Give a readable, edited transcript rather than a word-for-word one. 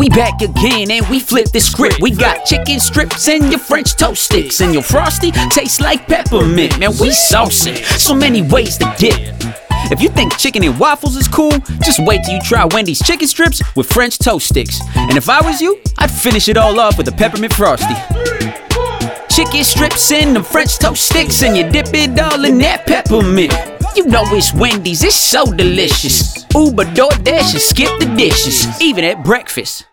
We back again and we flip the script. We got chicken strips and your French toast sticks, and your Frosty tastes like peppermint. Man, we saucy, so many ways to dip. If you think chicken and waffles is cool, just wait till you try Wendy's chicken strips with French toast sticks. And if I was you, I'd finish it all off with a peppermint Frosty. Chicken strips and them French toast sticks, and you dip it all in that peppermint. You know it's Wendy's, it's so delicious. Uber, DoorDash, and skip the dishes, even at breakfast.